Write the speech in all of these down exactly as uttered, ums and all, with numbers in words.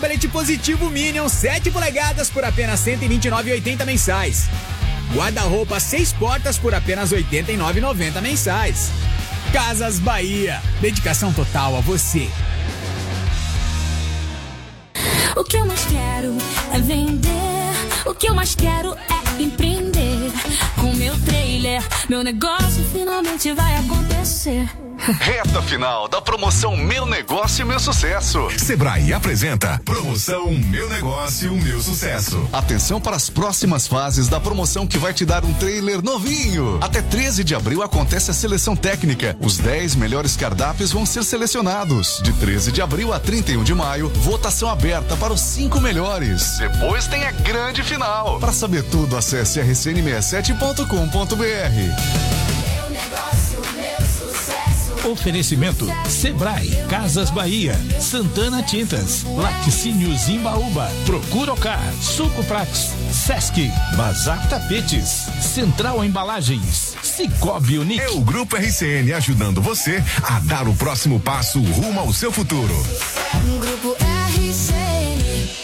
Tablet positivo Minion sete polegadas por apenas cento e vinte e nove reais e oitenta centavos mensais. Guarda-roupa seis portas por apenas oitenta e nove reais e noventa centavos mensais. Casas Bahia, dedicação total a você. O que eu mais quero é vender, o que eu mais quero é empreender. Com meu trailer, meu negócio finalmente vai acontecer. Reta final da promoção Meu Negócio, Meu Sucesso. Sebrae apresenta promoção Meu Negócio, Meu Sucesso. Atenção para as próximas fases da promoção que vai te dar um trailer novinho. Até treze de abril acontece a seleção técnica. Os dez melhores cardápios vão ser selecionados. De treze de abril a trinta e um de maio, votação aberta para os cinco melhores. Depois tem a grande final. Para saber tudo, acesse r c n sessenta e sete ponto com ponto b r. Meu negócio, meu sucesso. Oferecimento Sebrae, Casas Bahia, Santana Tintas, Laticínios Imbaúba, Procuracar, Suco Prates, Sesc, Bazar Tapetes, Central Embalagens, Cicobi Unique. É o Grupo R C N ajudando você a dar o próximo passo rumo ao seu futuro. Grupo R C N.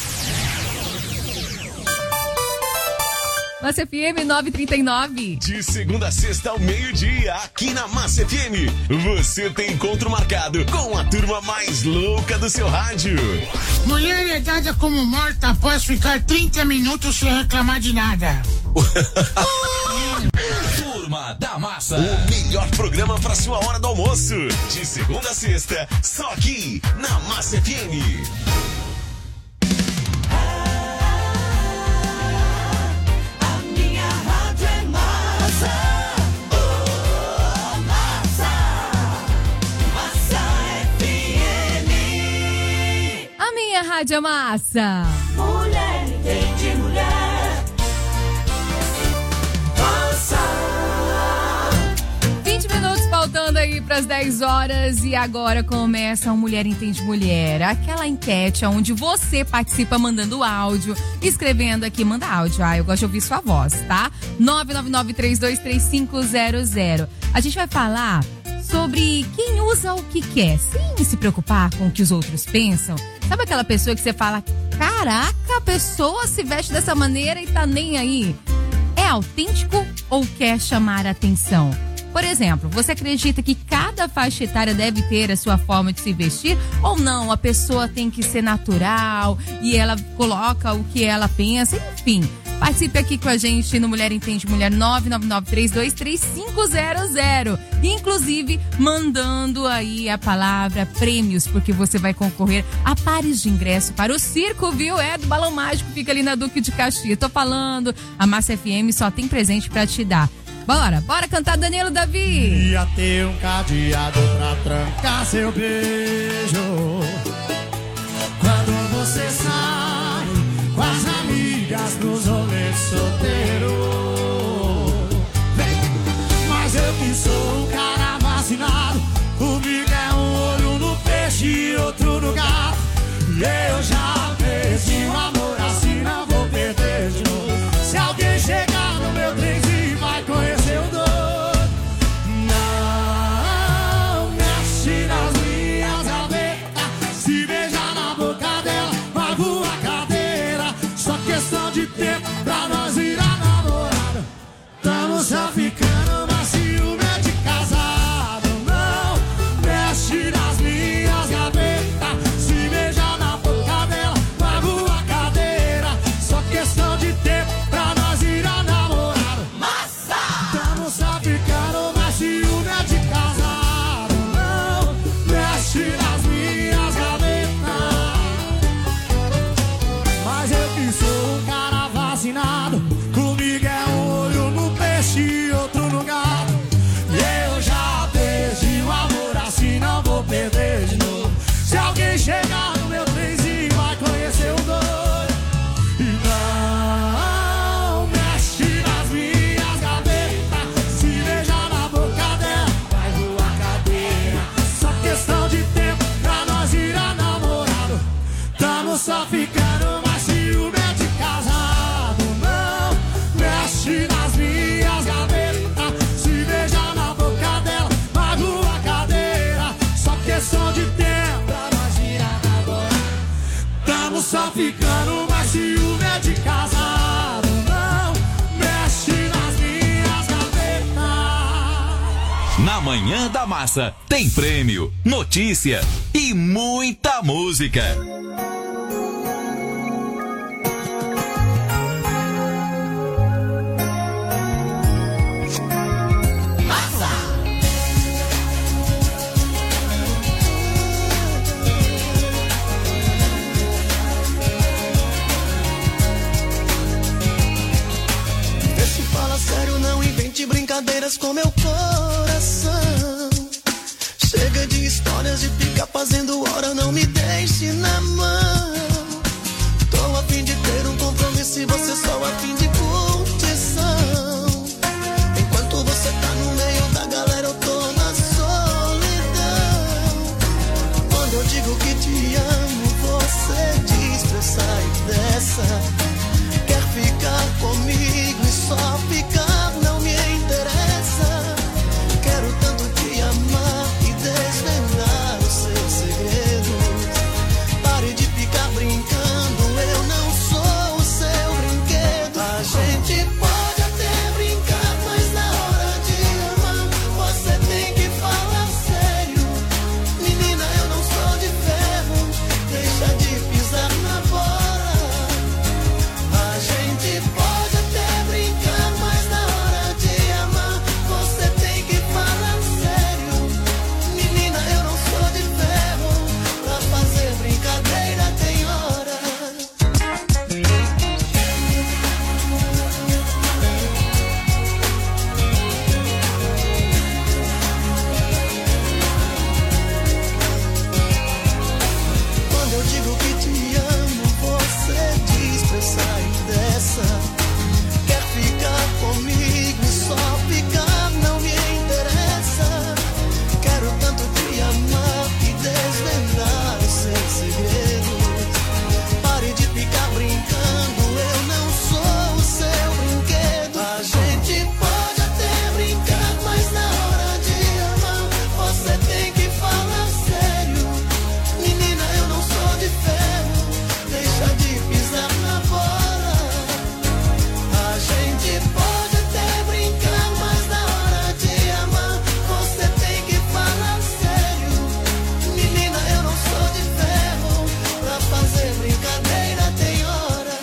Massa F M nove e trinta e nove. De segunda a sexta ao meio-dia, aqui na Massa F M, você tem encontro marcado com a turma mais louca do seu rádio. Mulher é dada como morta após ficar trinta minutos sem reclamar de nada. Turma da Massa, o melhor programa para sua hora do almoço. De segunda a sexta, só aqui na Massa F M. Rádio Massa. Mulher entende mulher. Massa. vinte minutos faltando aí para as dez horas e agora começa o Mulher Entende Mulher. Aquela enquete onde você participa mandando áudio, escrevendo aqui, manda áudio. Ah, eu gosto de ouvir sua voz, tá? nove nove nove, três dois três cinco zero zero. A gente vai falar sobre quem usa o que quer, sem se preocupar com o que os outros pensam. Sabe aquela pessoa que você fala, caraca, a pessoa se veste dessa maneira e tá nem aí? É autêntico ou quer chamar a atenção? Por exemplo, você acredita que cada faixa etária deve ter a sua forma de se vestir? Ou não, a pessoa tem que ser natural e ela coloca o que ela pensa, enfim. Participe aqui com a gente no Mulher Entende Mulher nove nove nove, três dois três cinco zero zero. Inclusive, mandando aí a palavra prêmios, porque você vai concorrer a pares de ingresso para o circo, viu? É do Balão Mágico, fica ali na Duque de Caxias. Tô falando, a Massa F M só tem presente pra te dar. Bora, bora cantar, Danilo Davi. Ia ter um cadeado pra trancar seu beijo. Quando você sai com as amigas pros rolês solteiro. Mas eu que sou um cara vacinado, comigo é um olho no peixe e outro no gato. E eu já perdi o amor assim, não vou perder de novo. Se alguém chegar no meu trenzinho vai conhecer o doido. Não mexe nas minhas gavetas, se beijar na boca dela, magoa a cadeira. Só questão de tempo pra nós virar namorada. Tamo só ficando, mas ciúme é de casado. Não mexe nas minhas gavetas, se beijar na boca dela, magoa a cadeira. Só questão de tempo pra nós virar namorada. Massa! Tamo só ficando, mas ciúme é de casado. Não mexe nas minhas gavetas. Mas eu que sou um cara vacinado, comigo é um olho no peixe e outro no gato. E eu já perdi o amor assim, não vou perder de novo. Se alguém chegar no meu trenzinho vai conhecer o doido. E não mexe nas minhas gavetas, se beijar na boca dela vai voar cadeira. Só questão de tempo pra nós virar namorado. Tamo só ficando, mas ciúme é de casado. Não mexe nas minhas gavetas, se beijar na boca dela, magoa a cadeira. Só questão de tempo pra nós virar namorado. Vamos só ficando, mas ciúme é de casado. Não mexe nas minhas gavetas. Na Manhã da Massa tem prêmio, notícia e muita música. Brincadeiras com meu coração. Chega de histórias de ficar fazendo hora, não me deixe na mão. Tô a fim de ter um compromisso e você só a fim de curtição. Enquanto você tá no meio da galera, eu tô na solidão. Quando eu digo que te amo, você diz pra eu sair dessa. Quer ficar comigo e só ficar. Quero tanto te amar e desvendar os seus segredos. Pare de ficar brincando, eu não sou o seu brinquedo. A gente pode até brincar, mas na hora de amar você tem que falar sério. Menina, eu não sou de ferro, deixa de pisar na bola. A gente pode até brincar, mas na hora de amar você tem que falar sério. Menina, eu não sou de ferro, pra fazer brincadeira tem hora. Quando eu digo que te amo, você diz pra eu sair dessa. Quer ficar comigo e só ficar não me interessa. Quero tanto te amar e desvendar os seus segredos. Pare de ficar brincando, eu não sou o seu brinquedo. A gente pode até brincar, mas na hora de amar você tem que falar sério. Menina, eu não sou de ferro, deixa de pisar na bola. A gente pode até brincar, mas na hora de amar você tem que falar sério. Menina, eu não sou de ferro, pra fazer brincadeira tem hora.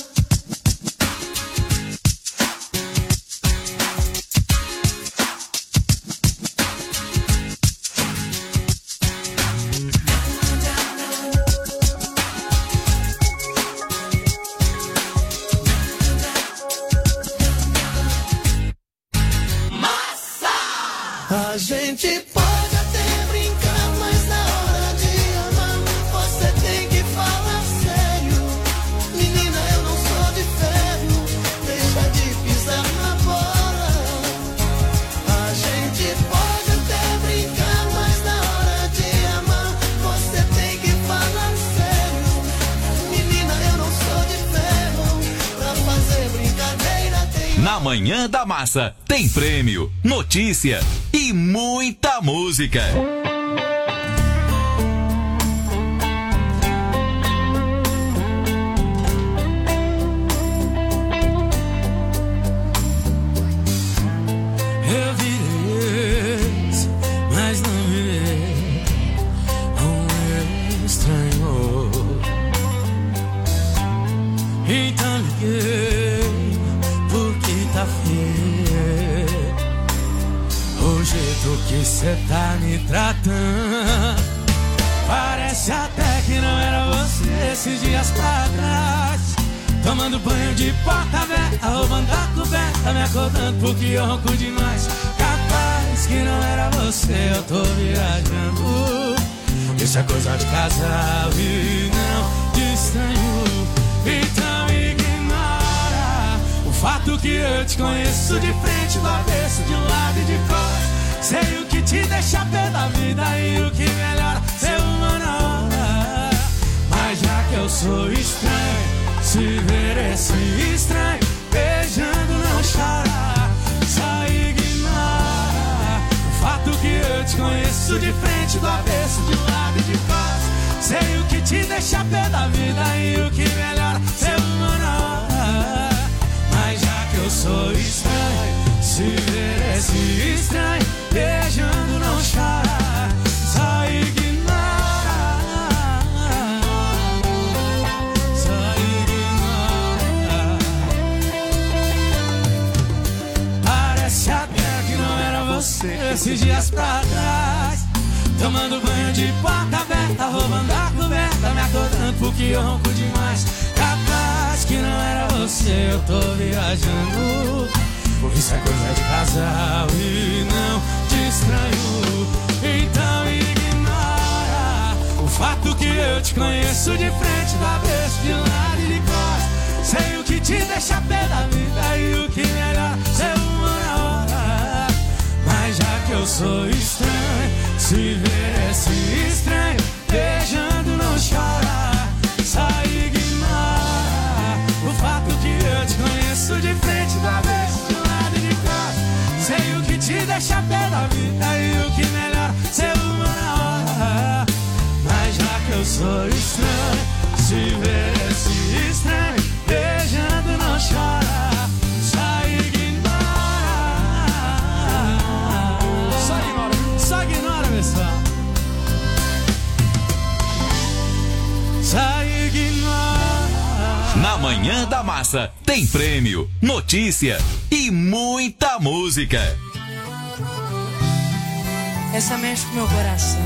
A gente pode até brincar, mas na hora de amar você tem que falar sério. Menina, eu não sou de ferro, deixa de pisar na bola. A gente pode até brincar, mas na hora de amar você tem que falar sério. Menina, eu não sou de ferro, pra fazer brincadeira tem. Na Manhã da Massa tem prêmio, notícia e muita música. Eu virei ex, mas não virei um estranho. Então liguei porque tá feio o jeito que cê tá me tratando. Parece até que não era você esses dias pra trás. Tomando banho de porta aberta, roubando a coberta, me acordando porque eu ronco demais. Capaz que não era você, eu tô viajando. Isso é coisa de casal e não de estranho. Então ignora o fato que eu te conheço de frente, do avesso, de um lado e de fora. Sei o que te deixa pé da vida e o que melhora ser uma na hora. Mas já que eu sou estranho, se ver esse estranho beijando não chora. Só ignora o fato que eu te conheço de frente, do avesso, de um lado e de fora. Sei o que te deixa pé da vida e esses dias pra trás. Tomando banho de porta aberta, roubando a coberta, me acordando porque eu ronco demais. Capaz que não era você, eu tô viajando. Por isso é coisa de casal e não te estranho. Então ignora o fato que eu te conheço de frente, do avesso, de lado e de costas. Sei o que te deixa pé da vida e o que melhor ser uma na hora. Mas já que eu sou estranho, se ver esse estranho beijando não chora. Só ignora o fato que eu te conheço de frente, do avesso, de lado e de costas. Sei o que te deixa pé da vida e o que melhor ser uma na hora. Mas já que eu sou estranho, se ver esse estranho beijando não chora. Só ignora. Só ignora, só ignora, pessoal. Só ignora. Na Manhã da Massa tem prêmio, notícia e muita música. Essa mexe com meu coração.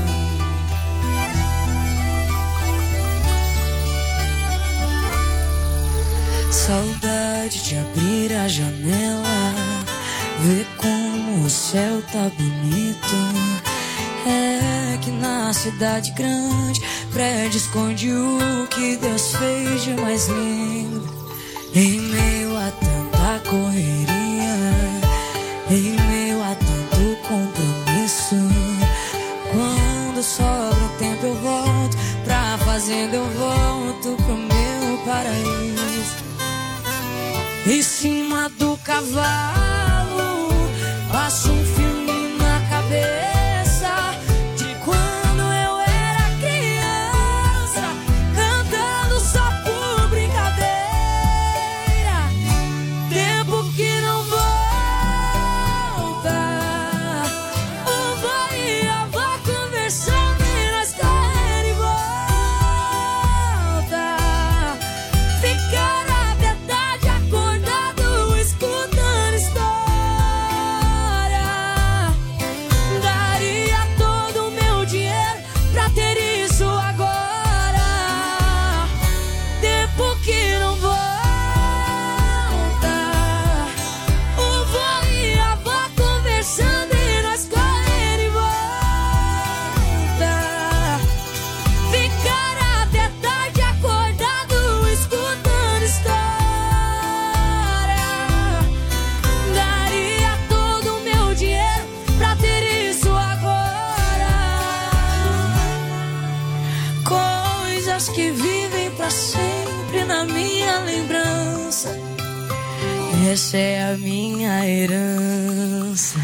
Saudade de abrir a janela, ver como o céu tá bonito. É que na cidade grande, prédio esconde o que Deus fez de mais lindo. Em meio a tanta correria, em meio a tanto compromisso, quando sobra um tempo eu volto pra fazenda, eu volto pro meu paraíso. Em cima do cavalo, passo um filme na cabeça de quando eu era criança, cantando só por brincadeira. Tempo que não volta, o vô e a avó conversando e nós correndo e volta. Ficar que vivem pra sempre na minha lembrança. Essa é a minha herança.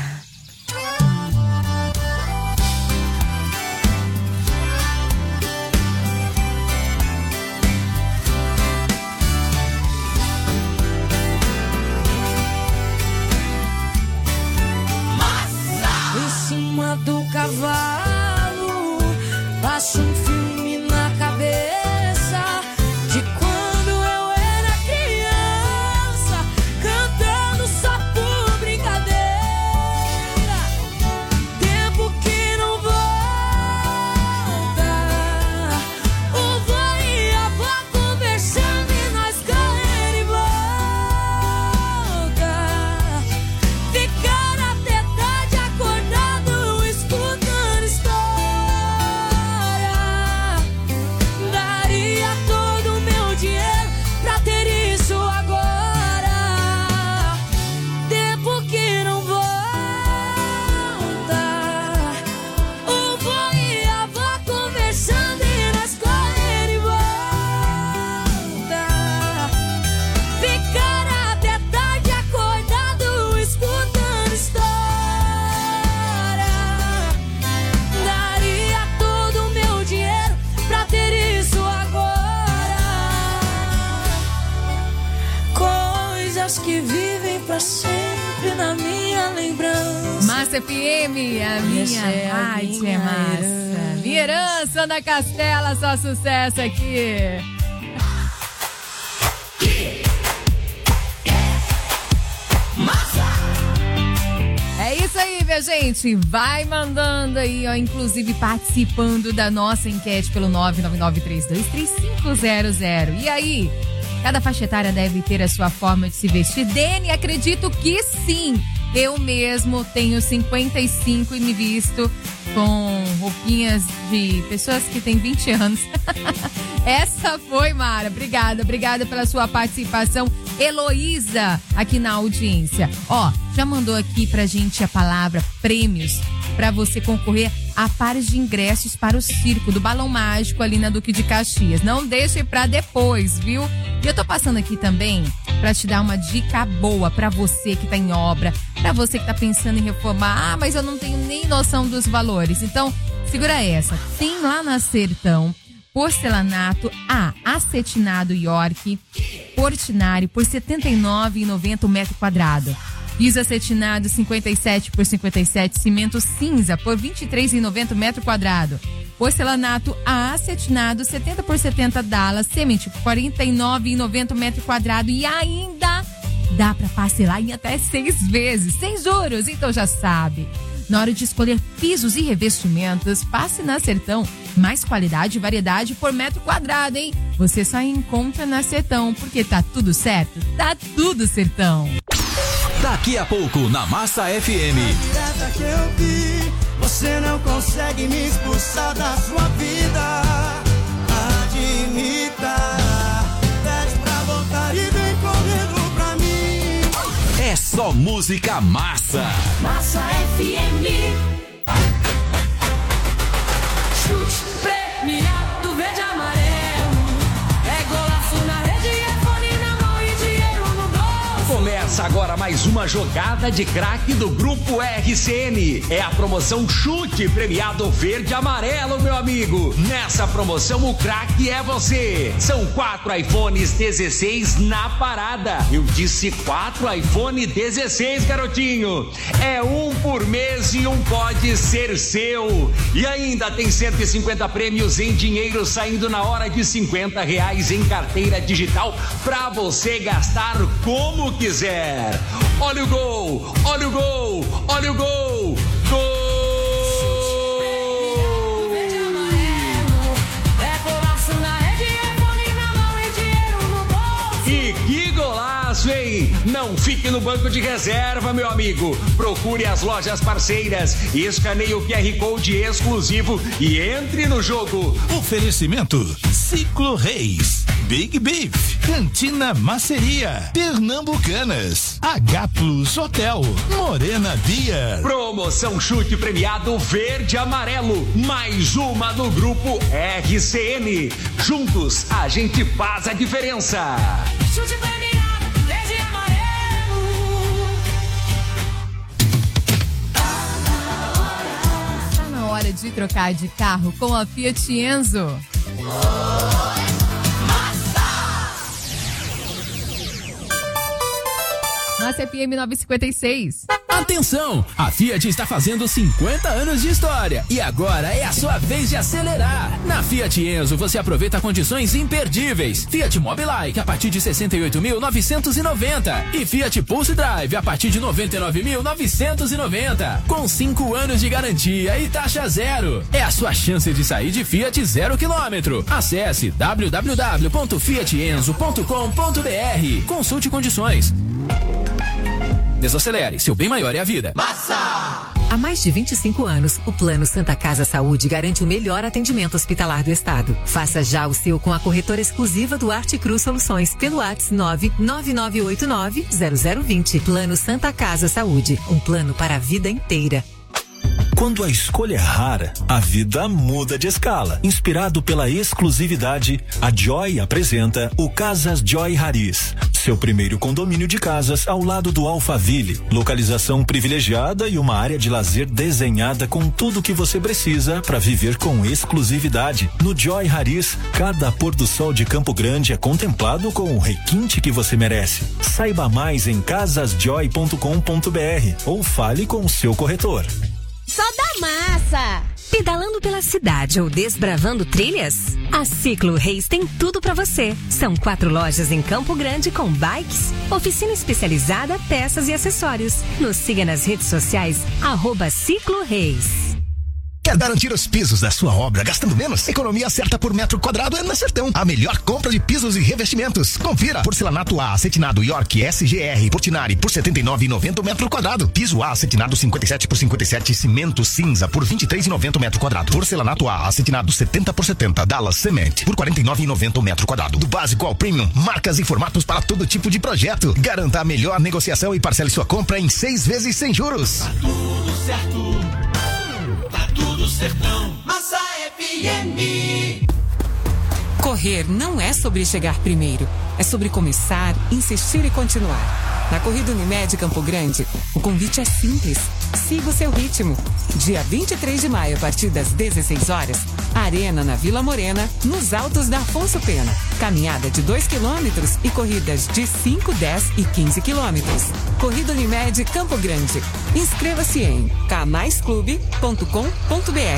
Massa! Em cima do cavalo, passo um filme na cabeça de quando eu era criança, cantando só por brincadeira. Tempo que não volta, o vô e a avó conversando e nós correndo e volta. Ficar até tarde acordado, escutando história. Daria todo o meu dinheiro pra ter isso agora. Tempo que não volta, o vô e a avó conversando e nós correndo e volta. Ficar até tarde acordado, escutando história. Daria todo o meu dinheiro pra ter isso agora. Coisas que vivem pra sempre na minha lembrança. Massa F M, a minha Essa é a rádio minha é massa. Minha herança da Castela, só sucesso aqui. É isso isso aí, minha gente. Vai mandando aí, ó, inclusive participando da nossa enquete pelo nove nove nove três dois três cinco zero zero. E aí, cada faixa etária deve ter a sua forma de se vestir? Dene, acredito que sim. Eu mesmo tenho cinquenta e cinco e me visto com roupinhas de pessoas que têm vinte anos. Essa foi, Mara. Obrigada, obrigada pela sua participação. Heloísa, aqui na audiência. Ó, já mandou aqui pra gente a palavra prêmios pra você concorrer a pares de ingressos para o circo do Balão Mágico ali na Duque de Caxias. Não deixe pra depois, viu? E eu tô passando aqui também pra te dar uma dica boa pra você que tá em obra, pra você que tá pensando em reformar. Ah, mas eu não tenho nem noção dos valores. Então, segura essa. Tem lá na Sertão porcelanato A, acetinado York, Portinari por setenta e nove reais e noventa centavos o metro quadrado. Piso acetinado cinquenta e sete por cinquenta e sete, cimento cinza por vinte e três reais e noventa centavos metro quadrado. Porcelanato A acetinado setenta por setenta Dallas, Cement por quarenta e nove reais e noventa centavos metro quadrado e ainda dá para parcelar em até seis vezes, sem juros. Então já sabe. Na hora de escolher pisos e revestimentos, passe na Sertão. Mais qualidade e variedade por metro quadrado, hein? Você só encontra na Sertão, porque tá tudo certo, tá tudo Sertão. Daqui a pouco, na Massa F M. A que eu vi, você não consegue me expulsar da sua vida. Admita, pede pra voltar e vem correndo pra mim. É só música massa. Massa F M. Chute premiado verde e amarelo. É golaço na rede, é fone na mão e dinheiro no bolso. Começa agora mais uma jogada de craque do Grupo R C N. É a promoção Chute Premiado Verde e Amarelo, meu amigo. Nessa promoção o craque é você. São quatro iPhones dezesseis na parada. Eu disse quatro iPhone dezesseis, garotinho. É um por mês e um pode ser seu. E ainda tem cento e cinquenta prêmios em dinheiro saindo na hora de cinquenta reais em carteira digital pra você gastar como quiser. Olha o gol, olha o gol, olha o gol, gol! E que golaço, hein? Não fique no banco de reserva, meu amigo. Procure as lojas parceiras, escaneie o Q R Code exclusivo e entre no jogo. Oferecimento Ciclo Reis, Big Beef, Cantina Maceria, Pernambucanas, H Plus Hotel, Morena Beer. Promoção Chute Premiado Verde e Amarelo, mais uma no Grupo R C N. Juntos a gente faz a diferença. Chute premiado verde e amarelo. Tá na hora de trocar de carro com a Fiat Enzo. Massa F M novecentos e cinquenta e seis. Atenção! A Fiat está fazendo cinquenta anos de história e agora é a sua vez de acelerar. Na Fiat Enzo você aproveita condições imperdíveis. Fiat Mobilike a partir de sessenta e oito mil novecentos e noventa e Fiat Pulse Drive a partir de noventa e nove mil novecentos e noventa. Com cinco anos de garantia e taxa zero. É a sua chance de sair de Fiat zero quilômetro. Acesse w w w ponto fiat enzo ponto com ponto b r. Consulte condições. Desacelere, seu bem maior é a vida. Massa! Há mais de vinte e cinco anos, o Plano Santa Casa Saúde garante o melhor atendimento hospitalar do estado. Faça já o seu com a corretora exclusiva do Arte Cruz Soluções pelo WhatsApp nove nove nove oito nove zero zero dois zero. Plano Santa Casa Saúde, um plano para a vida inteira. Quando a escolha é rara, a vida muda de escala. Inspirado pela exclusividade, a Joy apresenta o Casas Joy Haris, seu primeiro condomínio de casas ao lado do Alphaville. Localização privilegiada e uma área de lazer desenhada com tudo o que você precisa para viver com exclusividade. No Joy Haris, cada pôr do sol de Campo Grande é contemplado com o requinte que você merece. Saiba mais em casas joy ponto com ponto b r ou fale com o seu corretor. Só da massa! Pedalando pela cidade ou desbravando trilhas? A Ciclo Reis tem tudo pra você. São quatro lojas em Campo Grande com bikes, oficina especializada, peças e acessórios. Nos siga nas redes sociais, arroba Ciclo Reis. Quer garantir os pisos da sua obra gastando menos? Economia certa por metro quadrado é na Sertão. A melhor compra de pisos e revestimentos. Confira. Porcelanato A, acetinado York S G R Portinari por setenta e nove reais e noventa centavos metro quadrado. Piso A, acetinado cinquenta e sete por cinquenta e sete, cimento cinza por vinte e três reais e noventa centavos metro quadrado. Porcelanato A, acetinado setenta por setenta, Dallas Cement por quarenta e nove reais e noventa centavos metro quadrado. Do básico ao premium, marcas e formatos para todo tipo de projeto. Garanta a melhor negociação e parcele sua compra em seis vezes sem juros. Tá tudo certo. Tá tudo certão. Massa F M. Correr não é sobre chegar primeiro, é sobre começar, insistir e continuar. Na Corrida Unimed Campo Grande, o convite é simples. Siga o seu ritmo. Dia vinte e três de maio, a partir das dezesseis horas, Arena na Vila Morena, nos Altos da Afonso Pena. Caminhada de dois quilômetros e corridas de cinco, dez e quinze quilômetros. Corrida Unimed Campo Grande. Inscreva-se em canais clube ponto com ponto br.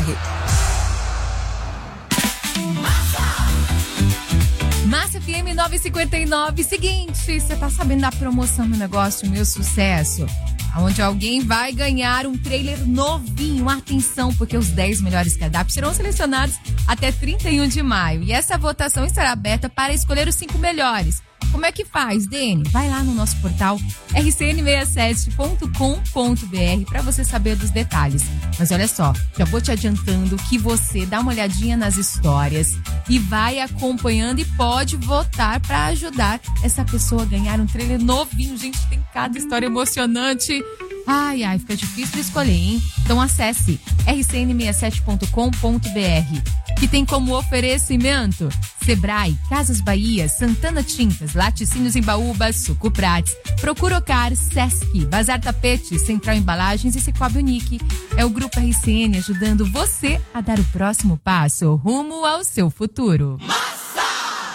Massa F M novecentos e cinquenta e nove. Seguinte, você tá sabendo da promoção do negócio Meu Sucesso? Onde alguém vai ganhar um trailer novinho. Atenção, porque os dez melhores cardápios serão selecionados até trinta e um de maio. E essa votação estará aberta para escolher os cinco melhores. Como é que faz, Dene? Vai lá no nosso portal r c n sessenta e sete ponto com ponto b r para você saber dos detalhes. Mas olha só, já vou te adiantando que você dá uma olhadinha nas histórias e vai acompanhando e pode votar para ajudar essa pessoa a ganhar um trailer novinho. Gente, tem cada história emocionante. Ai, ai, fica difícil de escolher, hein? Então acesse r c n sessenta e sete ponto com ponto b r, que tem como oferecimento Sebrae, Casas Bahia, Santana Tintas, Laticínios Embaúbas, Sucuprates, Procurocar, Sesc, Bazar Tapete, Central Embalagens e Cicobi Unique. É o Grupo R C N ajudando você a dar o próximo passo rumo ao seu futuro. Massa!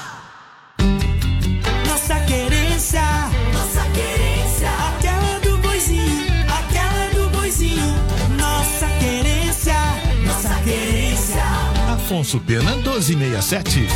Nossa querência, nossa querência, aquela do boizinho, aquela do boizinho. Nossa querência, nossa querência. Afonso Pena doze sessenta e sete.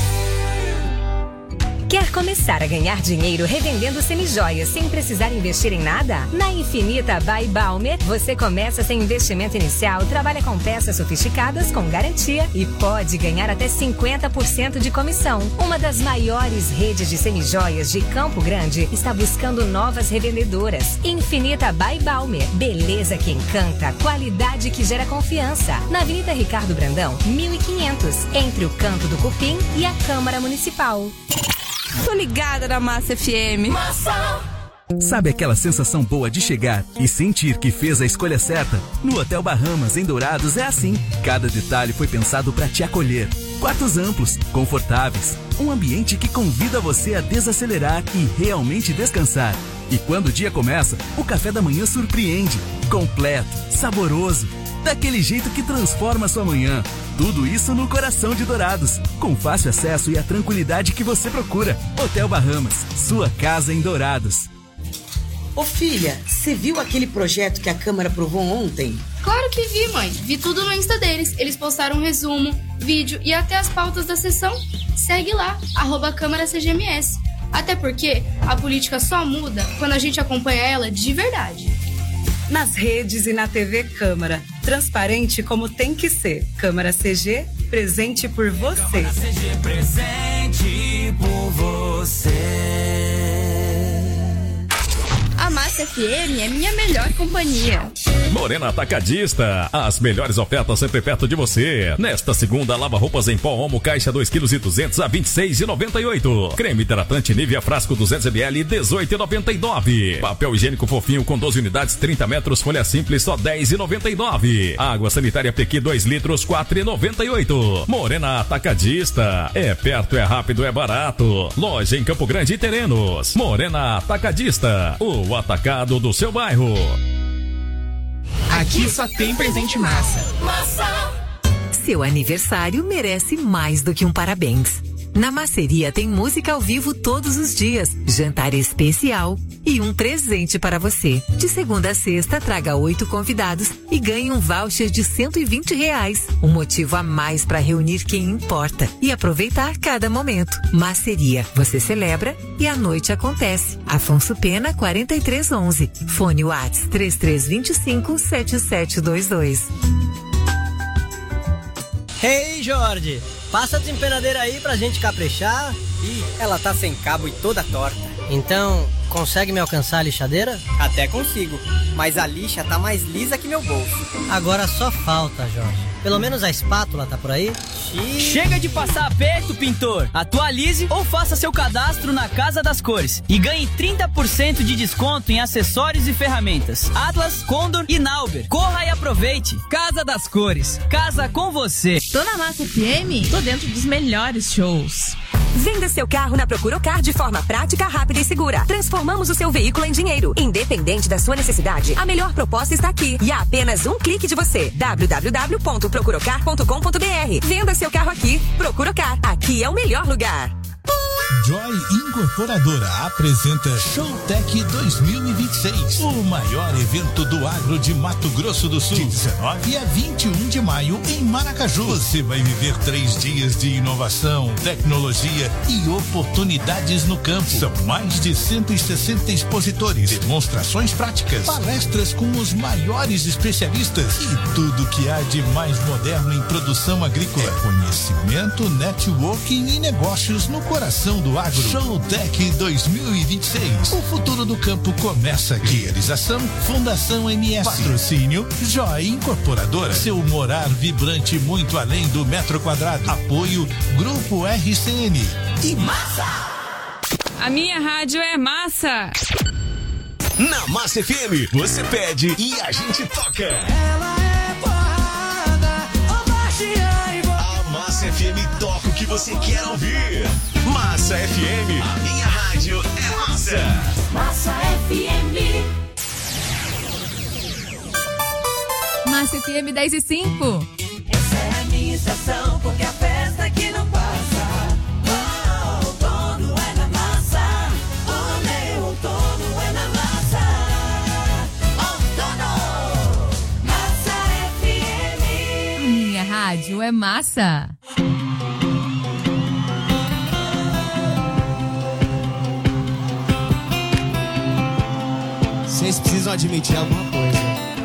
Quer começar a ganhar dinheiro revendendo semijoias sem precisar investir em nada? Na Infinita by Balmer, você começa sem investimento inicial, trabalha com peças sofisticadas com garantia e pode ganhar até cinquenta por cento de comissão. Uma das maiores redes de semijoias de Campo Grande está buscando novas revendedoras. Infinita by Balmer, beleza que encanta, qualidade que gera confiança. Na Avenida Ricardo Brandão, mil e quinhentos, entre o Canto do Cupim e a Câmara Municipal. Tô ligada na Massa F M. Massa! Sabe aquela sensação boa de chegar e sentir que fez a escolha certa? No Hotel Bahamas, em Dourados, é assim. Cada detalhe foi pensado para te acolher. Quartos amplos, confortáveis, um ambiente que convida você a desacelerar e realmente descansar. E quando o dia começa, o café da manhã surpreende. Completo, saboroso, daquele jeito que transforma a sua manhã. Tudo isso no coração de Dourados, com fácil acesso e a tranquilidade que você procura. Hotel Bahamas, sua casa em Dourados. Ô filha, você viu aquele projeto que a Câmara aprovou ontem? Claro que vi, mãe. Vi tudo no Insta deles. Eles postaram um resumo, vídeo e até as pautas da sessão. Segue lá, arroba Câmara C G M S. Até porque a política só muda quando a gente acompanha ela de verdade. Nas redes e na T V Câmara. Transparente como tem que ser. Câmara C G, presente por você. Câmara C G, presente por você. A Massa F M é minha melhor companhia. Morena Atacadista, as melhores ofertas sempre perto de você. Nesta segunda, lava roupas em pó Omo, caixa dois quilos e duzentos a vinte e seis reais e noventa e oito. Creme hidratante Nivea frasco duzentos mililitros, dezoito reais e noventa e nove. Papel higiênico fofinho com doze unidades, trinta metros, folha simples, só dez reais e noventa e nove. Água sanitária Pequi dois litros, quatro reais e noventa e oito. Morena Atacadista, é perto, é rápido, é barato. Loja em Campo Grande e Terenos. Morena Atacadista, o atacado do seu bairro. Aqui só tem presente massa. Massa! Seu aniversário merece mais do que um parabéns. Na Maceria tem música ao vivo todos os dias, jantar especial e um presente para você. De segunda a sexta, traga oito convidados e ganhe um voucher de cento e vinte reais. Um motivo a mais para reunir quem importa e aproveitar cada momento. Maceria, você celebra e a noite acontece. Afonso Pena, quarenta e três onze. Fone Whats três três dois cinco, sete sete dois dois. Hey, Jorge, passa a desempenadeira aí pra gente caprichar. Ih, ela tá sem cabo e toda torta. Então, consegue me alcançar a lixadeira? Até consigo, mas a lixa tá mais lisa que meu bolso. Agora só falta, Jorge. Pelo menos a espátula tá por aí? Xiii. Chega de passar aperto, pintor. Atualize ou faça seu cadastro na Casa das Cores e ganhe trinta por cento de desconto em acessórios e ferramentas. Atlas, Condor e Nauber. Corra e aproveite. Casa das Cores. Casa com você. Tô na Massa F M. Tô dentro dos melhores shows. Venda seu carro na Procuracar de forma prática, rápida e segura. Transformamos o seu veículo em dinheiro. Independente da sua necessidade, a melhor proposta está aqui e a apenas um clique de você. w w w ponto procuracar ponto com ponto b r. Venda seu carro aqui. Procuracar. Aqui é o melhor lugar. Joy Incorporadora apresenta Showtech dois mil e vinte e seis, o maior evento do agro de Mato Grosso do Sul, de dezenove a vinte e um de maio em Maracaju. Você vai viver três dias de inovação, tecnologia e oportunidades no campo. São mais de cento e sessenta expositores, demonstrações práticas, palestras com os maiores especialistas e tudo que há de mais moderno em produção agrícola. É conhecimento, networking e negócios no coração do agro. Showtech dois mil e vinte e seis. O futuro do campo começa aqui. Realização Fundação M S. Patrocínio Joy Incorporadora. Seu morar vibrante muito além do metro quadrado. Apoio Grupo R C N. E massa! A minha rádio é massa. Na Massa F M, você pede e a gente toca. Ela é porrada, ô baixinha e vou... A Massa F M toca o que você quer ouvir. Massa F M, a minha rádio é massa. Massa F M. Massa F M dez e cinco. Essa é a minha estação, porque a festa aqui não passa. Oh, outono é na massa. O meu outono é na massa. Outono, Massa F M. A minha rádio é massa. Vocês precisam admitir alguma coisa.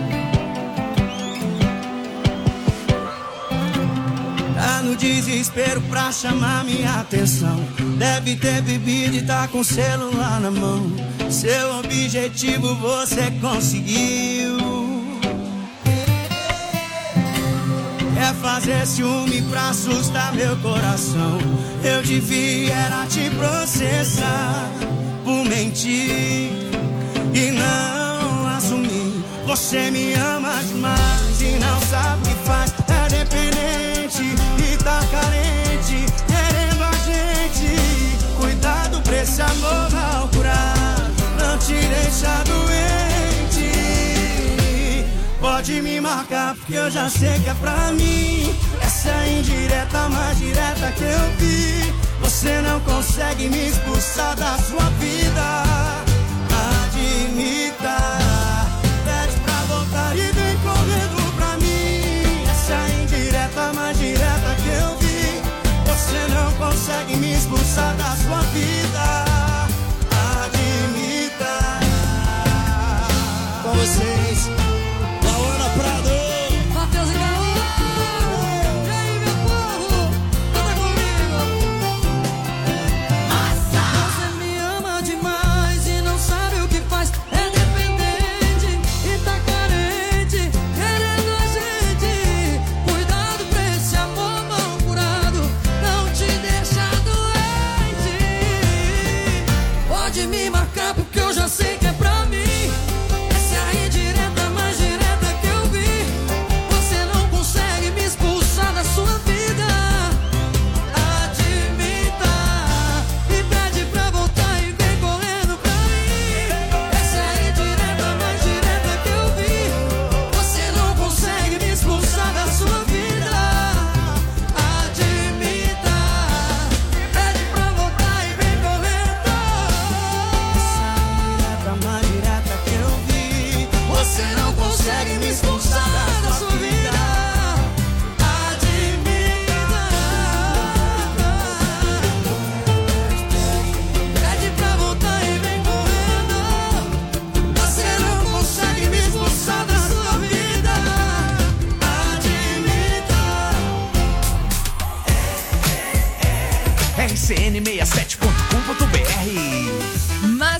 Tá no desespero pra chamar minha atenção. Deve ter bebido e tá com o celular na mão. Seu objetivo você conseguiu. Quer fazer ciúme pra assustar meu coração. Eu devia era te processar por mentir e não assumir. Você me ama demais e não sabe o que faz. É dependente e tá carente, querendo a gente. Cuidado pra esse amor mal curar, não te deixa doente. Pode me marcar porque eu já sei que é pra mim. Essa é a indireta mais direta que eu vi. Você não consegue me expulsar da sua vida. Admita, pede pra voltar e vem correndo pra mim. Essa é a indireta mais direta que eu vi. Você não consegue me expulsar da sua vida. Admita. Com vocês, Lauana Prado, Matheus e Galinha. E aí, meu povo, canta comigo. Massa. Você me ama demais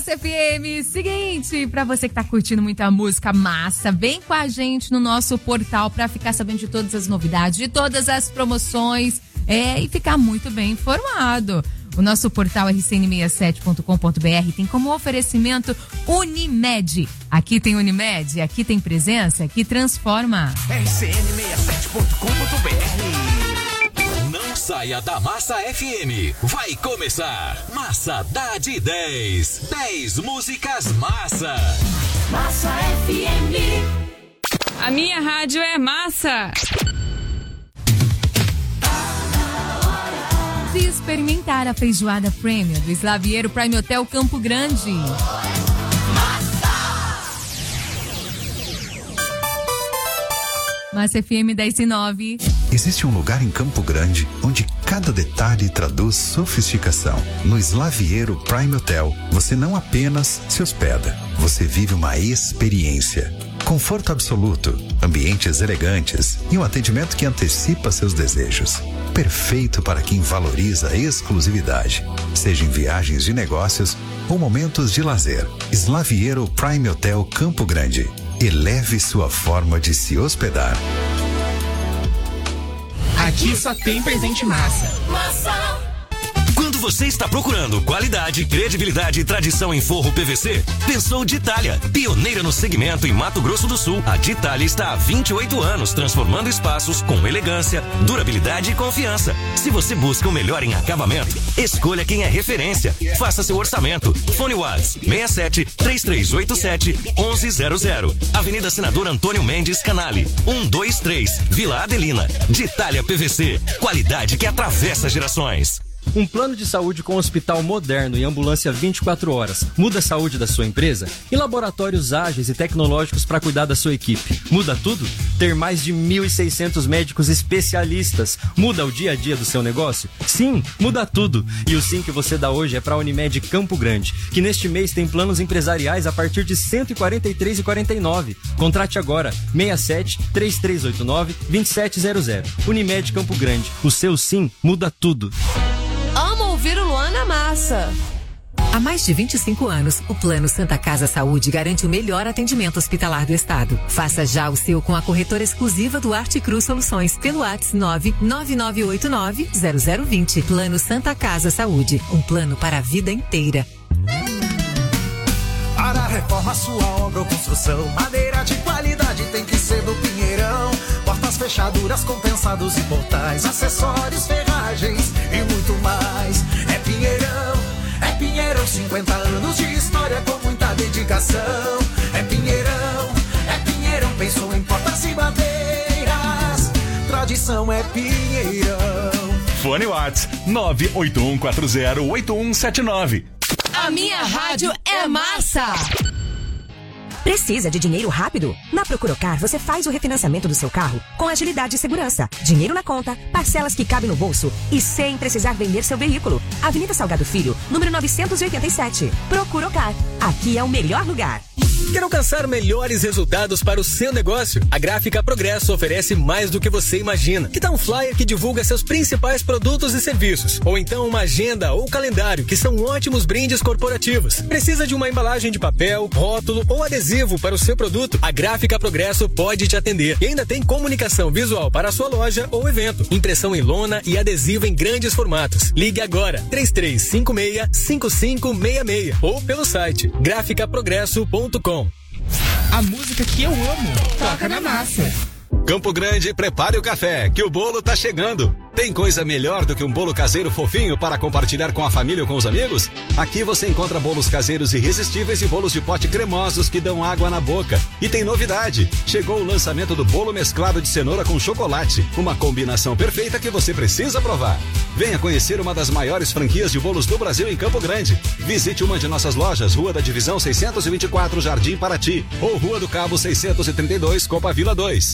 Massa F M, seguinte, pra você que tá curtindo muita música massa, vem com a gente no nosso portal pra ficar sabendo de todas as novidades, de todas as promoções, é, e ficar muito bem informado. O nosso portal R C N sessenta e sete ponto com ponto B R tem como oferecimento Unimed. Aqui tem Unimed, aqui tem presença que transforma. R C N sessenta e sete ponto com ponto B R. Não saia da Massa F M. Vai começar Massa da de dez. dez músicas massa. Massa F M. A minha rádio é massa. De experimentar a feijoada premium do Slaviero Prime Hotel Campo Grande. Massa F M dez e nove. Existe um lugar em Campo Grande onde cada detalhe traduz sofisticação. No Slaviero Prime Hotel, você não apenas se hospeda, você vive uma experiência. Conforto absoluto, ambientes elegantes e um atendimento que antecipa seus desejos. Perfeito para quem valoriza a exclusividade, seja em viagens de negócios ou momentos de lazer. Slaviero Prime Hotel Campo Grande. Eleve sua forma de se hospedar. Aqui só tem presente massa. Massa. Quando você está procurando qualidade, credibilidade e tradição em forro P V C, pensou Ditália. Pioneira no segmento em Mato Grosso do Sul, a Ditália está há vinte e oito anos transformando espaços com elegância, durabilidade e confiança. Se você busca o melhor em acabamento, escolha quem é referência. Faça seu orçamento. Fone WhatsApp seis sete três três oito sete um um zero zero. Avenida Senador Antônio Mendes Canale, um dois três, Vila Adelina. Ditália P V C, qualidade que atravessa gerações. Um plano de saúde com hospital moderno e ambulância vinte e quatro horas muda a saúde da sua empresa? E laboratórios ágeis e tecnológicos para cuidar da sua equipe? Muda tudo? Ter mais de mil e seiscentos médicos especialistas muda o dia a dia do seu negócio? Sim, muda tudo. E o sim que você dá hoje é para a Unimed Campo Grande, que neste mês tem planos empresariais a partir de cento e quarenta e três reais e quarenta e nove centavos. Contrate agora seis sete três três oito nove dois sete zero zero. Unimed Campo Grande. O seu sim muda tudo. Amo ouvir o Luan na Massa. Há mais de vinte e cinco anos, o Plano Santa Casa Saúde garante o melhor atendimento hospitalar do estado. Faça já o seu com a corretora exclusiva do Arte Cruz Soluções pelo WhatsApp nove nove nove oito nove zero zero dois zero. Plano Santa Casa Saúde, um plano para a vida inteira. Para a reforma, sua obra ou construção, madeira de qualidade tem que ser do Pinheirão. Portas, fechaduras, compensados e portais, acessórios, ferragens e muito mais. É Pinheirão, é Pinheirão, cinquenta anos de história com muita dedicação. É Pinheirão, é Pinheirão, pensou em portas e madeiras. Tradição é Pinheirão. Fone WhatsApp nove oito um quatro zero oito um sete nove. A minha rádio é massa. Precisa de dinheiro rápido? Na Procuracar você faz o refinanciamento do seu carro com agilidade e segurança. Dinheiro na conta, parcelas que cabem no bolso e sem precisar vender seu veículo. Avenida Salgado Filho, número novecentos e oitenta e sete. Procuracar. Aqui é o melhor lugar. Quer alcançar melhores resultados para o seu negócio? A Gráfica Progresso oferece mais do que você imagina. Que tal um flyer que divulga seus principais produtos e serviços? Ou então uma agenda ou calendário, que são ótimos brindes corporativos. Precisa de uma embalagem de papel, rótulo ou adesivo para o seu produto? A Gráfica Progresso pode te atender. E ainda tem comunicação visual para a sua loja ou evento. Impressão em lona e adesivo em grandes formatos. Ligue agora, três três cinco seis, cinco cinco seis seis ou pelo site gráfica progresso ponto com. A música que eu amo toca na massa. Campo Grande, prepare o café, que o bolo tá chegando. Tem coisa melhor do que um bolo caseiro fofinho para compartilhar com a família ou com os amigos? Aqui você encontra bolos caseiros irresistíveis e bolos de pote cremosos que dão água na boca. E tem novidade, chegou o lançamento do bolo mesclado de cenoura com chocolate, uma combinação perfeita que você precisa provar. Venha conhecer uma das maiores franquias de bolos do Brasil em Campo Grande. Visite uma de nossas lojas, Rua da Divisão seiscentos e vinte e quatro, Jardim Paraty, ou Rua do Cabo seiscentos e trinta e dois, Copa Vila dois.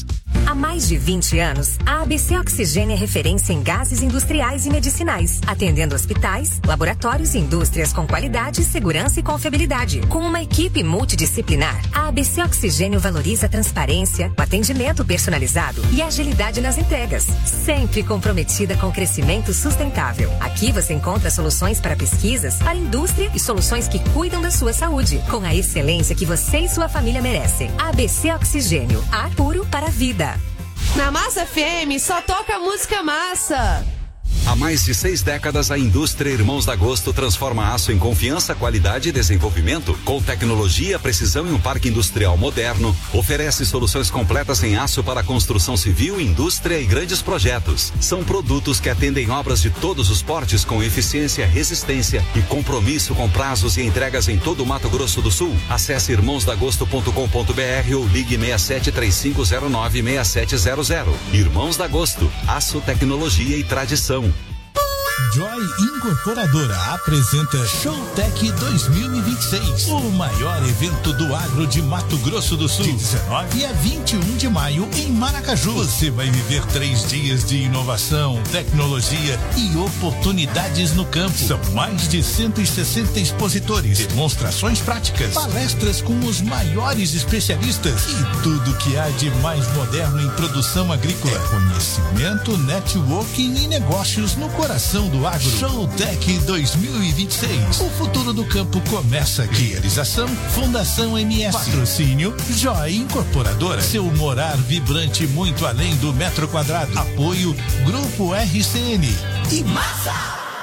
Há mais de vinte anos, a A B C Oxigênio é referência em gases industriais e medicinais, atendendo hospitais, laboratórios e indústrias com qualidade, segurança e confiabilidade. Com uma equipe multidisciplinar, a A B C Oxigênio valoriza a transparência, o atendimento personalizado e a agilidade nas entregas, sempre comprometida com o crescimento sustentável. Aqui você encontra soluções para pesquisas, para a indústria e soluções que cuidam da sua saúde, com a excelência que você e sua família merecem. A B C Oxigênio, ar puro para a vida. Na Massa F M só toca música massa. Há mais de seis décadas, a indústria Irmãos da Agosto transforma aço em confiança, qualidade e desenvolvimento. Com tecnologia, precisão e um parque industrial moderno, oferece soluções completas em aço para construção civil, indústria e grandes projetos. São produtos que atendem obras de todos os portes com eficiência, resistência e compromisso com prazos e entregas em todo o Mato Grosso do Sul. Acesse irmãos da agosto ponto com ponto b r ou ligue seis sete três cinco zero nove seis sete zero zero. Irmãos da Agosto, aço, tecnologia e tradição. Joy Incorporadora apresenta Showtech dois mil e vinte e seis, o maior evento do agro de Mato Grosso do Sul, de dezenove a vinte e um de maio em Maracaju. Você vai viver três dias de inovação, tecnologia e oportunidades no campo. São mais de cento e sessenta expositores, demonstrações práticas, palestras com os maiores especialistas e tudo que há de mais moderno em produção agrícola. É conhecimento, networking e negócios no coração do agro. Showtech dois mil e vinte e seis. O futuro do campo começa aqui. Realização Fundação M S. Patrocínio Joy Incorporadora. Seu morar vibrante muito além do metro quadrado. Apoio Grupo R C N. E Massa!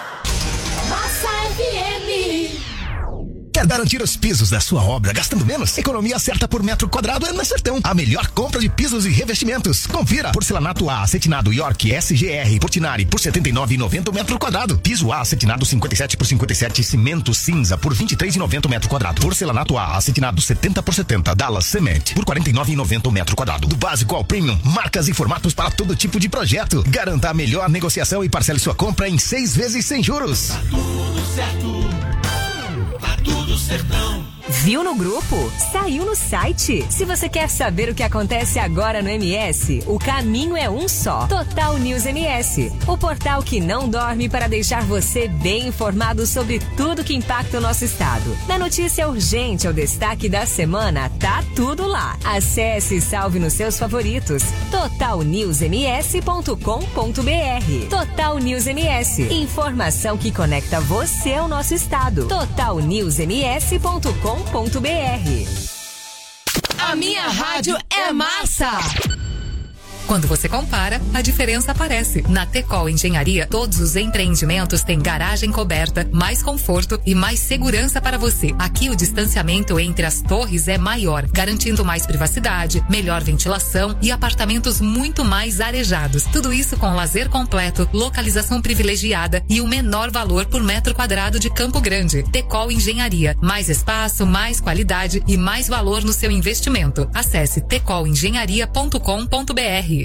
Massa F M. Quer garantir os pisos da sua obra gastando menos? Economia certa por metro quadrado é na Sertão. A melhor compra de pisos e revestimentos. Confira. Porcelanato A, acetinado York S G R Portinari por setenta e nove reais e noventa centavos metro quadrado. Piso A, acetinado cinquenta e sete por cinquenta e sete, cimento cinza por vinte e três reais e noventa centavos metro quadrado. Porcelanato A, acetinado setenta por setenta, Dallas Cement por quarenta e nove reais e noventa centavos metro quadrado. Do básico ao premium, marcas e formatos para todo tipo de projeto. Garanta a melhor negociação e parcele sua compra em seis vezes sem juros. Tá tudo certo. Tá tudo Sertão. Viu no grupo? Saiu no site. Se você quer saber o que acontece agora no M S, o caminho é um só. Total News M S, o portal que não dorme para deixar você bem informado sobre tudo que impacta o nosso estado. Da notícia urgente ao destaque da semana, tá tudo lá. Acesse e salve nos seus favoritos. total news m s ponto com ponto b r. Total News M S, informação que conecta você ao nosso estado. total news m s ponto com ponto b r. A minha rádio é massa. Quando você compara, a diferença aparece. Na Tecol Engenharia, todos os empreendimentos têm garagem coberta, mais conforto e mais segurança para você. Aqui o distanciamento entre as torres é maior, garantindo mais privacidade, melhor ventilação e apartamentos muito mais arejados. Tudo isso com lazer completo, localização privilegiada e o menor valor por metro quadrado de Campo Grande. Tecol Engenharia, mais espaço, mais qualidade e mais valor no seu investimento. Acesse tecol engenharia ponto com ponto b r.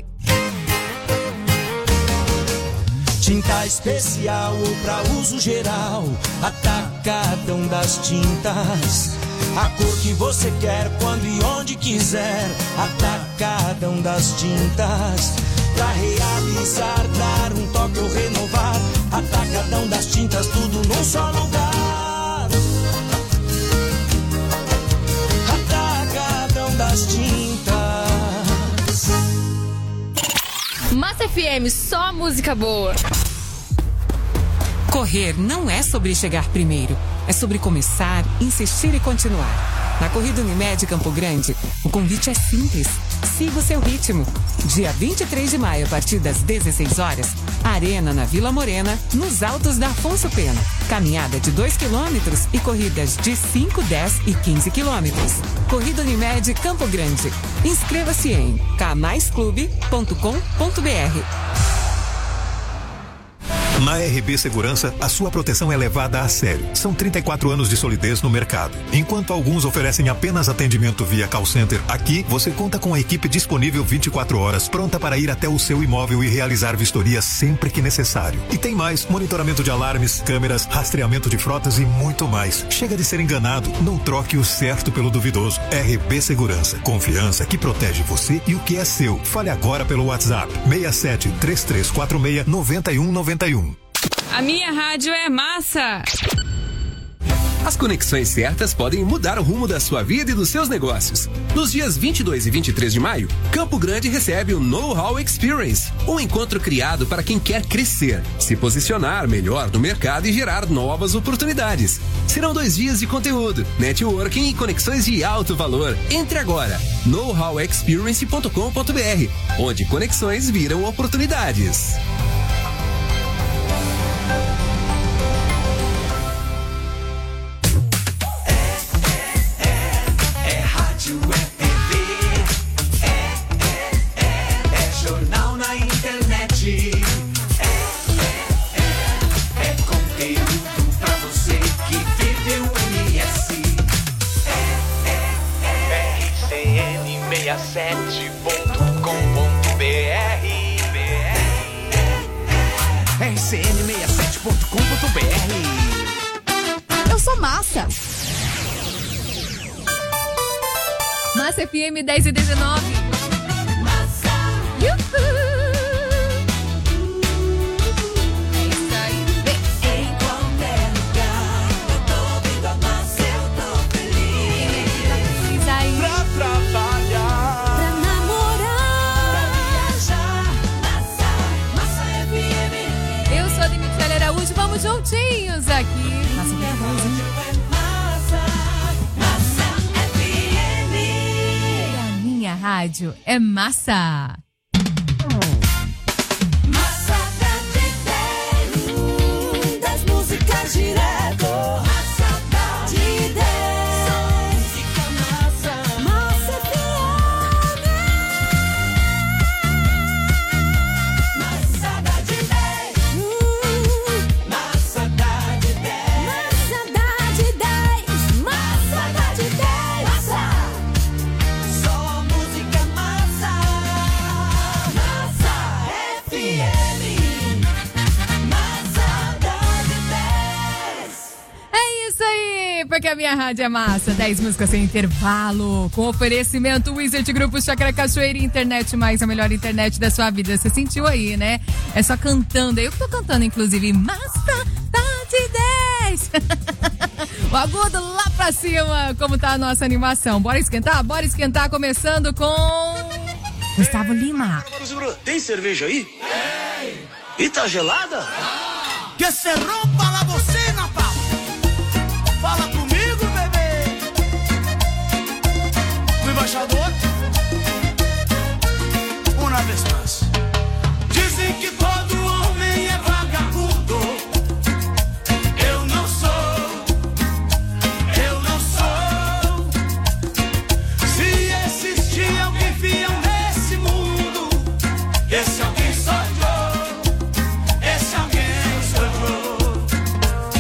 Tinta especial ou pra uso geral, Atacadão das Tintas. A cor que você quer, quando e onde quiser, Atacadão das Tintas. Pra realizar, dar um toque ou renovar, Atacadão das Tintas, tudo num só lugar. Atacadão das Tintas. Massa F M, só música boa. Correr não é sobre chegar primeiro, é sobre começar, insistir e continuar. Na Corrida Unimed Campo Grande, o convite é simples. Siga o seu ritmo. Dia vinte e três de maio, a partir das dezesseis horas, Arena na Vila Morena, nos Altos da Afonso Pena. Caminhada de dois quilômetros e corridas de cinco, dez e quinze quilômetros. Corrida Unimed Campo Grande. Inscreva-se em k mais clube ponto com ponto b r. Na R B Segurança, a sua proteção é levada a sério. São trinta e quatro anos de solidez no mercado. Enquanto alguns oferecem apenas atendimento via call center, aqui você conta com a equipe disponível vinte e quatro horas, pronta para ir até o seu imóvel e realizar vistoria sempre que necessário. E tem mais: monitoramento de alarmes, câmeras, rastreamento de frotas e muito mais. Chega de ser enganado, não troque o certo pelo duvidoso. R B Segurança, confiança que protege você e o que é seu. Fale agora pelo WhatsApp seis sete três três quatro seis nove um nove um. A minha rádio é massa. As conexões certas podem mudar o rumo da sua vida e dos seus negócios. Nos dias vinte e dois e vinte e três de maio, Campo Grande recebe o Know-How Experience, um encontro criado para quem quer crescer, se posicionar melhor no mercado e gerar novas oportunidades. Serão dois dias de conteúdo, networking e conexões de alto valor. Entre agora, know how experience ponto com ponto b r, onde conexões viram oportunidades. sete ponto com ponto b r R C N sessenta e sete ponto com ponto b r. Eu sou Massa. Massa F M dez e dezenove. Massa. Uhul. Vamos juntinhos aqui. Massa F M. E a minha rádio é massa. Massa da de dez. Das músicas direto. Massa da de dez. Só música massa. Massa F M. Massa da de dez. Massa da de dez. Massa da de dez. Massa. Só música massa. Massa F M. Massa da de dez. É isso aí, porque a minha rádio é massa. dez músicas sem intervalo. Com oferecimento Wizard Grupo Chácara Cachoeira e Internet Mais, a melhor internet da sua vida. Você sentiu aí, né? É só cantando. Eu que tô cantando, inclusive. Massa da de dez. O agudo lá pra cima. Como tá a nossa animação? Bora esquentar? Bora esquentar, começando com Gustavo Lima. Tem cerveja aí? Tem. E tá gelada? Que se rompa la bocina, pá. Fala comigo, bebê. O embaixador. Uma vez mais. Dizem que todo homem é vagabundo. Eu não sou. Eu não sou. Se existir alguém fiel nesse mundo, esse alguém sou eu. Esse alguém sou eu.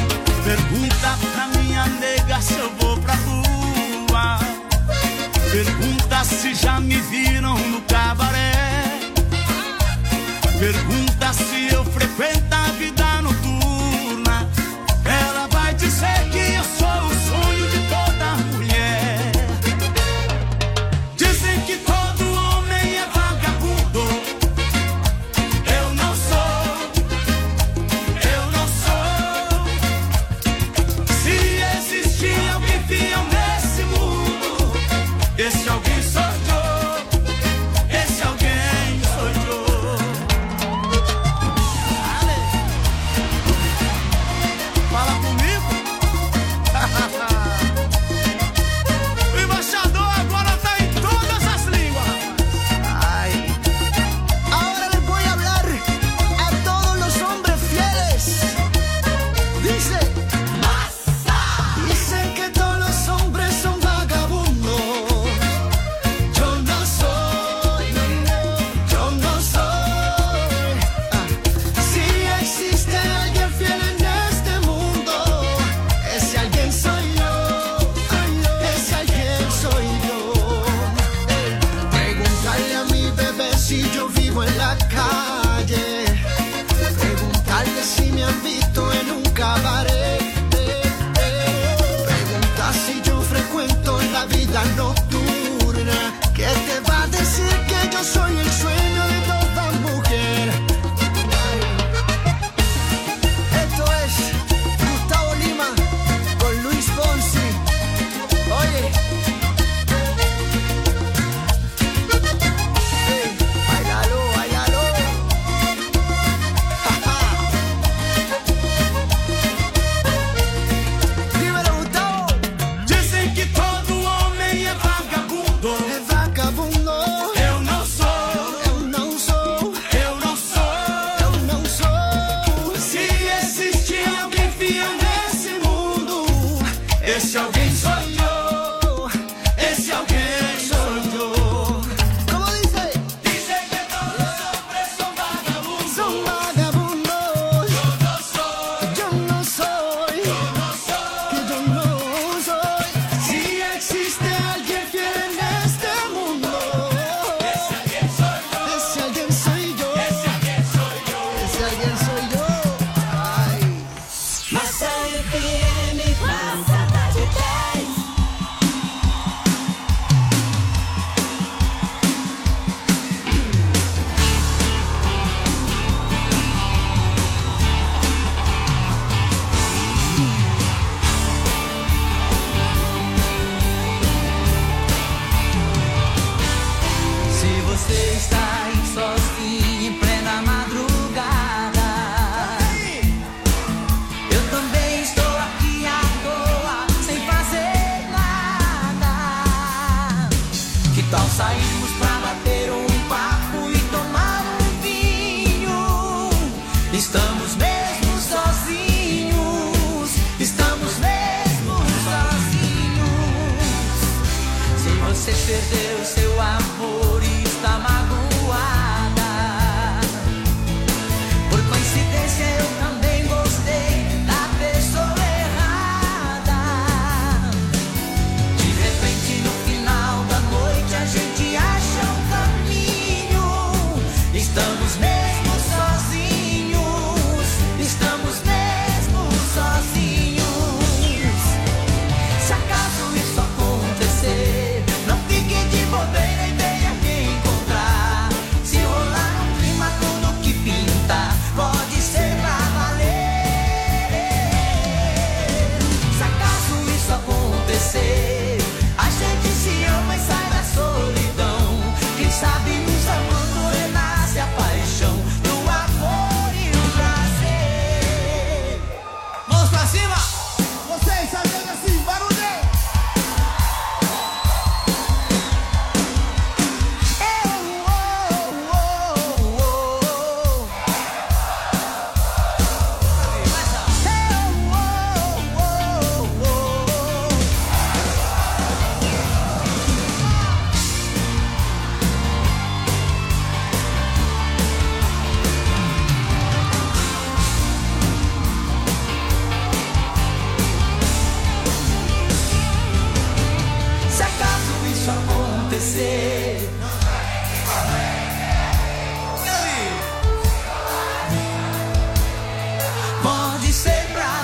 Esse alguém sonhou, esse alguém sonhou. Como dice? Dice que todos los hombres son vagabundos. Son vagabundos. Yo no soy, yo no soy, yo no soy, que yo no soy. Si existe alguien fiel en este mundo, ese alguien soy yo. Ese alguien soy yo. Ese alguien soy yo. Ese alguien soy yo. Ay. Massa F M, Massa da de dez. Se você está aí sozinho em plena madrugada, eu também estou aqui à toa, sem fazer nada. Que tal sairmos pra bater um papo e tomar um vinho? Estamos mesmo sozinhos, estamos mesmo sozinhos. Se você perdeu seu amor e está magoada, por coincidência eu também gostei da pessoa errada. De repente no final da noite a gente acha um caminho. Estamos mesmo sozinhos, estamos mesmo sozinhos. Se acaso isso acontecer, não fique de bobeira e venha me encontrar. Se rolar um clima, tudo que pinta pode ser pra valer. Se acaso isso acontecer, a gente se ama e sai da solidão. Quem sabe nos amando renasce a paixão do amor e o prazer. Mãos pra cima! Vocês fazendo assim, barulho! Se acaso isso acontecer, pode ser pra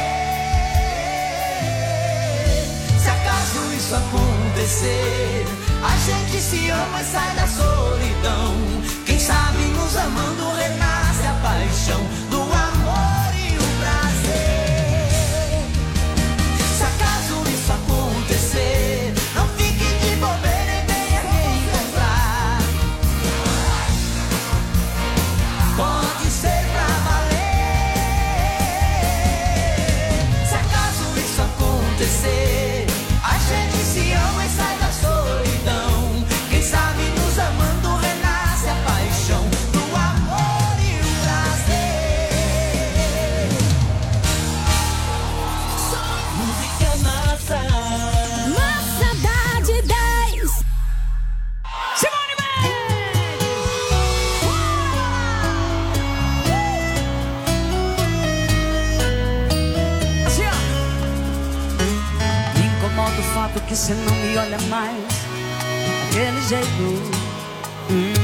valer. Se acaso isso acontecer, a gente se ama e sai da solidão. Quem sabe nos amando renasce a paixão do amor e o prazer. Se acaso isso acontecer, não fique de bobeira e venha me encontrar. Pode ser pra valer. Se acaso isso acontecer, a gente se ama e sai da solidão. Quem sabe nos amando renasce a paixão do amor e o prazer. Música massa. Massa da de dez. Simone Assim, ó. Me incomoda o fato que você não me olha mais daquele jeito. Hum.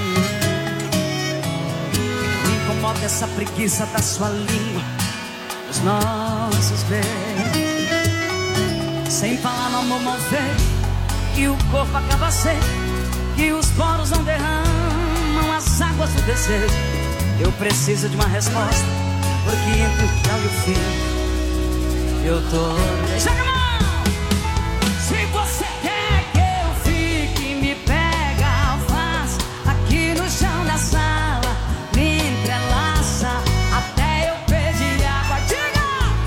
Me incomoda essa preguiça da sua língua, os nossos beijos. Sem falar no amor mal feito, que o corpo acaba seco, que os poros não derramam as águas do desejo. Eu preciso de uma resposta, porque entre o céu e o fim eu tô. Joga a mão! Se você quer que eu fique, me pega, faz aqui no chão da sala, me entrelaça até eu pedir água. Diga!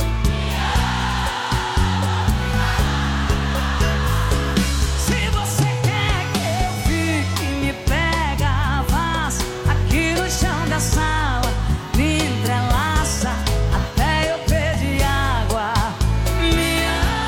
Se você quer que eu fique, me pega, faz aqui no chão da sala, me entrelaça até eu pedir água. Me ama.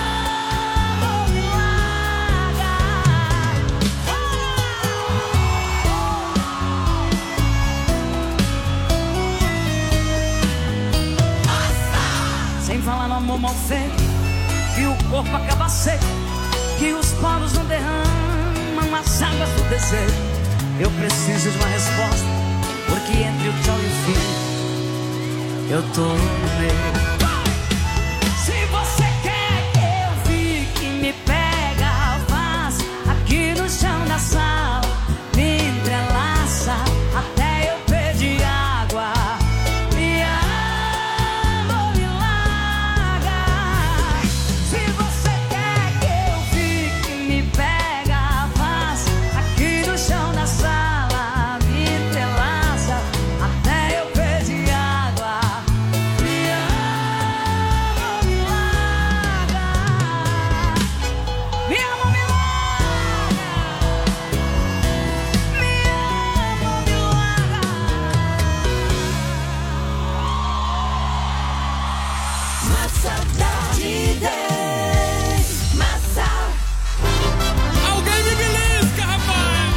prova seca que os poros não derramam as águas do desejo. Eu preciso de uma resposta, porque entre o tchau e o fim eu tô no meio. Se você quer que eu fique, me pega, faz aqui no chão da sala, me entrelaça até eu pedir água. Me ama ou me larga. Se você quer que eu fique, me pega, faz aqui no chão da sala, me entrelaça até eu pedir água. Me ama ou me larga. Me ama ou me larga. Me ama ou me larga. Massa da dez, massa. Alguém me belisca, rapaz!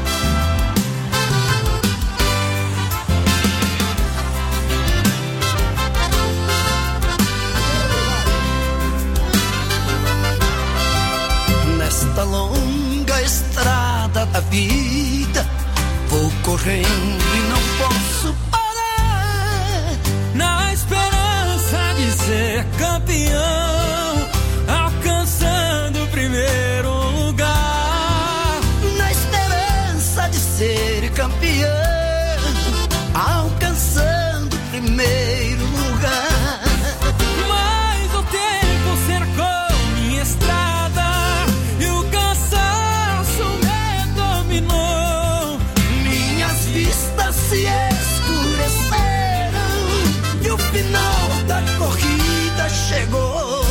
Nesta longa estrada da vida, vou correndo e não posso parar. Na esperança de ser campeão, alcançando o primeiro lugar. Na esperança de ser campeão, alcançando o primeiro lugar. Mas o tempo cercou minha estrada e o cansaço me dominou. Minhas vistas se escureceram e o final da corrida chegou.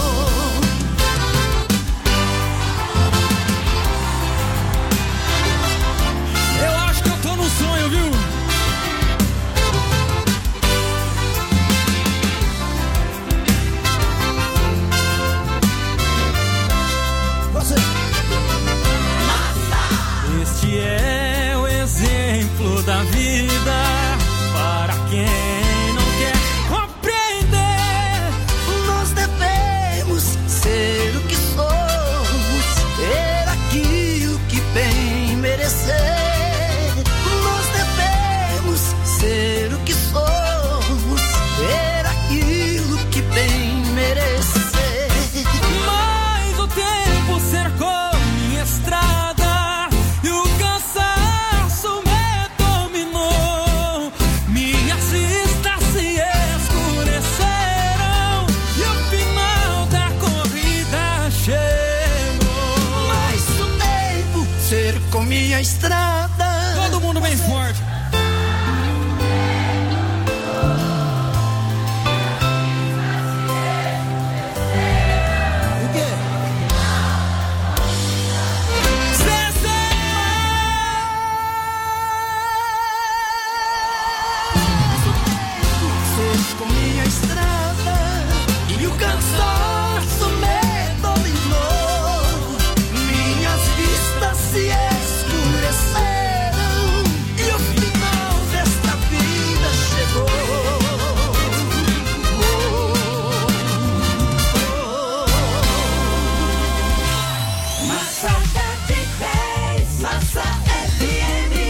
Eu acho que eu tô num sonho, viu? Você. Este é o exemplo da vida para quem não quer compreender. Nós devemos ser o que somos, ter aquilo que bem merecer. Nós devemos ser o que somos, ter aquilo que bem merecer. Mas o tempo cercou minha estrada e o cansaço me dominou. Minhas vistas se escureceram e o final da corrida chegou. Mas o tempo cercou minha estrada. Todo mundo bem forte. O quê? Cercou minha estrada e o cansaço me dominou. Minhas vistas se escureceram e o final desta vida chegou. Massa da dez, massa F M.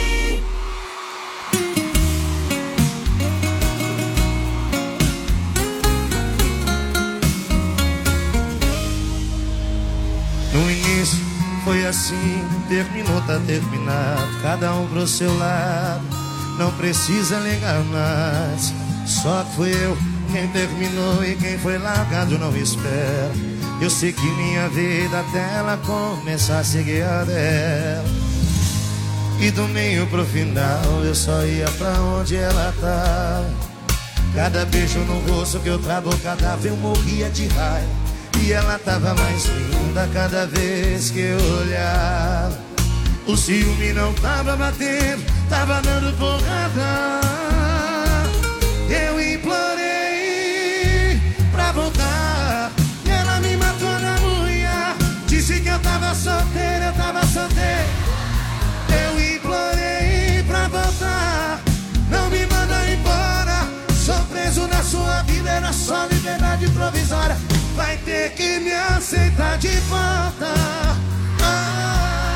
No início foi assim, terminou, tá terminado. Cada um pro seu lado, não precisa ligar mais. Só que fui eu quem terminou e quem foi largado não espera. Eu segui minha vida até ela começar a seguir a dela. E do meio pro final eu só ia pra onde ela tá. Cada beijo no rosto que eu travo, cada vez eu morria de raiva. E ela tava mais linda cada vez que eu olhava. O ciúme não tava batendo, tava dando porrada. Eu implorei pra voltar, ela me matou na unha. Disse que eu tava solteiro, eu tava solteiro. Eu implorei pra voltar, não me manda embora. Sou preso na sua vida, era só liberdade provisória. vai ter que me aceitar de volta. Ah,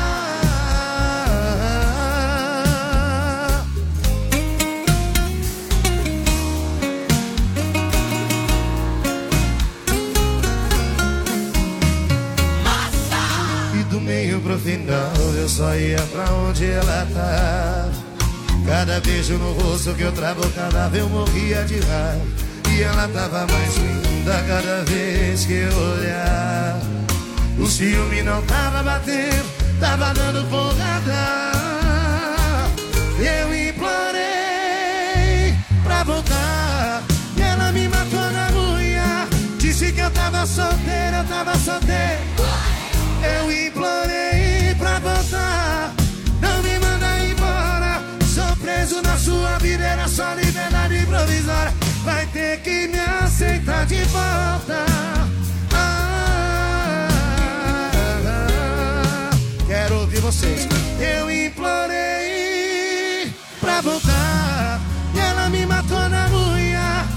do meio pro final eu só ia pra onde ela tava. Cada beijo no rosto que eu travo, cada vez eu morria de raiva. E ela tava mais linda cada vez que eu olhava. O ciúme não tava batendo, tava dando porrada. Eu implorei pra voltar e ela me matou na unha. Disse que eu tava solteiro, eu tava solteiro. Eu implorei pra voltar, não me manda embora. Sou preso na sua vida, era só liberdade provisória. Vai ter que me aceitar de volta. Ah, ah, ah, quero ouvir vocês. Eu implorei pra voltar e ela me matou na unha.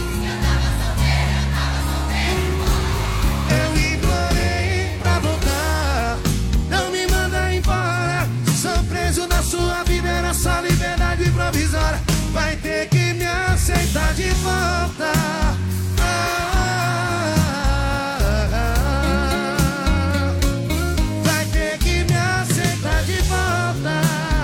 Eu implorei pra voltar, não me manda embora. Sou preso na sua vida, era só liberdade provisória. Vai ter que me aceitar de volta. Ah, ah, ah, vai ter que me aceitar de volta.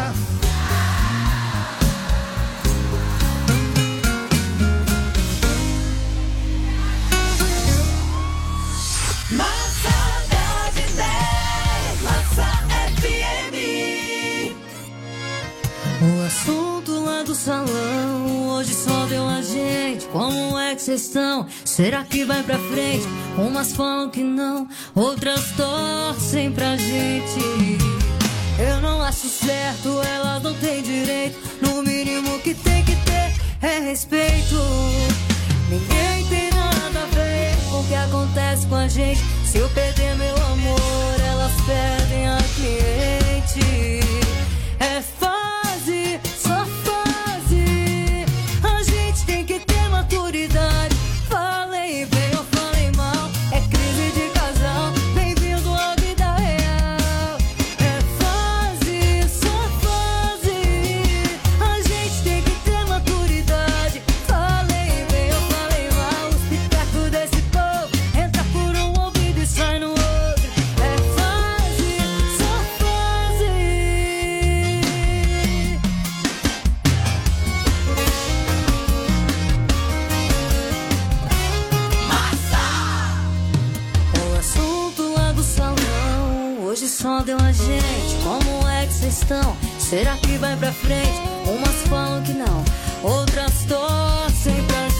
O assunto lá do salão hoje só deu a gente. Como é que cês estão? Será que vai pra frente? Umas falam que não, outras torcem pra gente. Eu não acho certo, elas não têm direito. No mínimo que tem que ter é respeito. Ninguém tem nada a ver com o que acontece com a gente. Se eu perder meu amor, elas perdem a cliente. É fase, só fase. A gente tem que ter maturidade. Falei bem ou falei mal, é crise de casal. Bem-vindo à vida real. É fase, só fase. A gente tem que ter maturidade. Falei bem ou falei mal, o espetáculo desse povo entra por um ouvido e sai no outro. É fase, só fase. O assunto lá do salão hoje só deu a gente. Como é que cês estão? Será que vai pra frente? Umas falam que não, outras torcem pra